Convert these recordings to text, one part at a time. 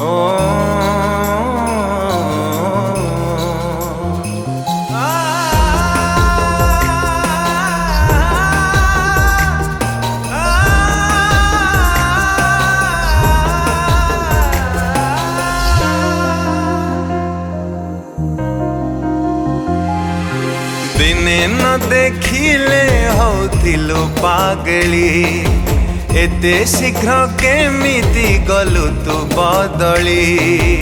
दिने न देखिले होथिलु पागली एते शीघ्र केमिति गलु तू बदली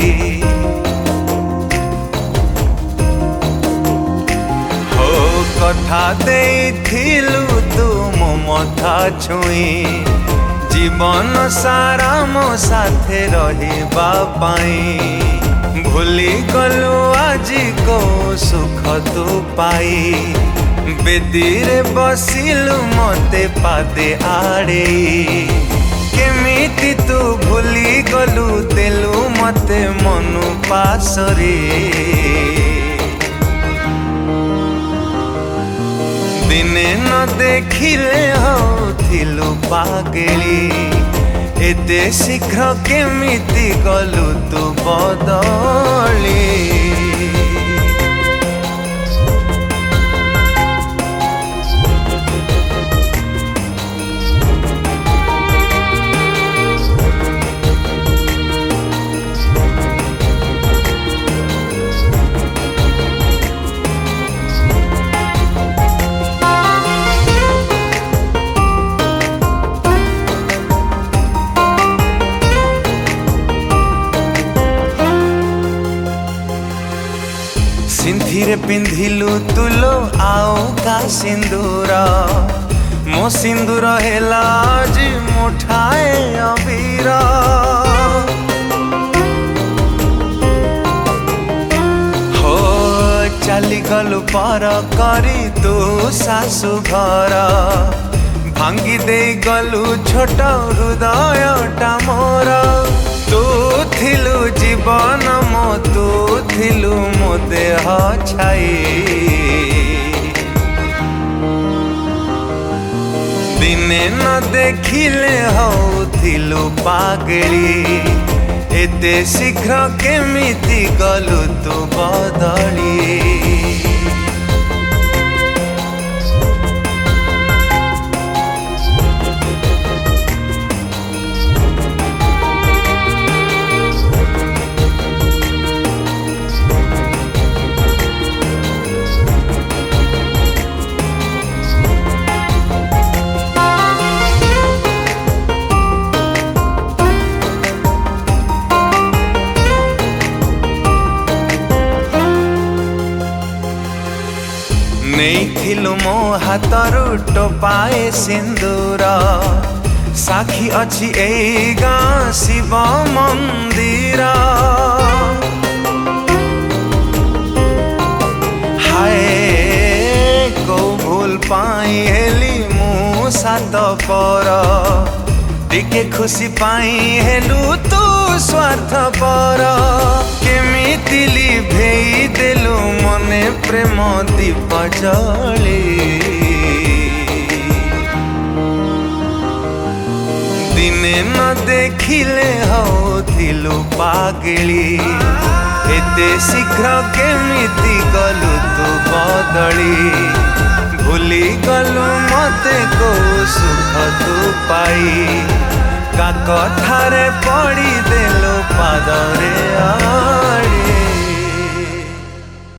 हो कथा देइथिलु तू मो मथा छुई जीवन सारा मो साथे रहिबा पाई भूली गलु आजी को सुख तू पाई बेदीरे बसिलु मते पादे आड़े केमिति तू भूली गलु देलु मते मनु पासरे दिने न देखिले होथिलु पागली एते शीघ्र केमिति गलु तू बदली सिंधिरे पिंधिलु तुलो आओ का सिंदूर मो सिंदूर हेला आज मुठाए अबीर हो चली गलु पर करी तू सासु घर भांगी दे गलु छोट हृदयटा मोर तू थिलु जीवन मो तू थिलु मो देह छाई दिने न देखिले होथिलु पागली एते शीघ्र केमिति गलु तू बदली नेइथिलु मो हातरु टोपाए सिंदूर साखी अछि एई गाँ शिव मंदिर हाय को भूल पाई हेली मु सात पर टिके खुशी पाई हेलु तू स्वार्थ पर केमिति लिभेई देलु मने प्रेम दीप जली दिने न देखिले होथिलु पागली एते शीघ्र केमिति गलु तू बदली भूली गलु मते को सुख तू पाई का कथारे पड़ी देलु पादरे